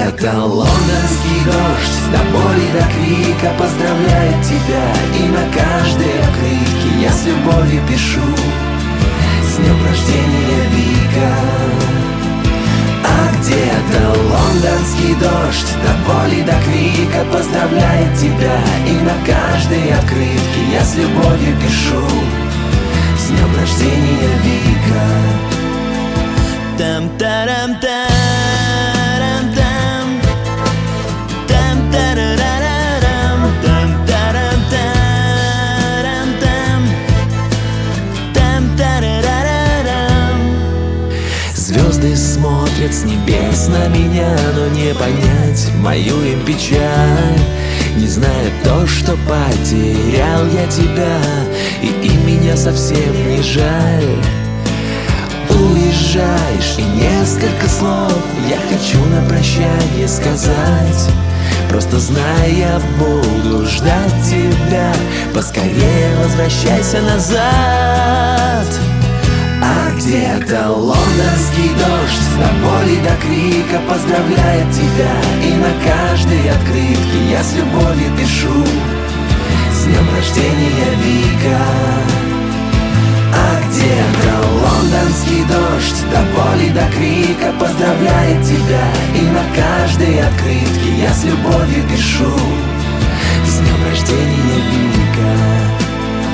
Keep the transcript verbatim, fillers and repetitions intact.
где-то лондонский дождь до боли, до крика поздравляет тебя. И на каждой открытке я с любовью пишу: с днем рождения, Вика. А где-то лондонский дождь до боли, до крика поздравляет тебя. И на каждой открытке я с любовью пишу: с днем рождения, Вика. Там-тарам-там. Звезды смотрят с небес на меня, но не понять мою им печаль. Не зная то, что потерял я тебя, и, и меня совсем не жаль. Уезжаешь, и несколько слов я хочу на прощание сказать. Просто знай, я буду ждать тебя. Поскорее возвращайся назад. А где-то лондонский дождь до боли, до крика поздравляет тебя. И на каждой открытке я с любовью пишу: с днем рождения, Вика. А где-то лондонский дождь до боли, до крика поздравляет тебя. И на каждой открытке я с любовью пишу: с днем рождения, Вика.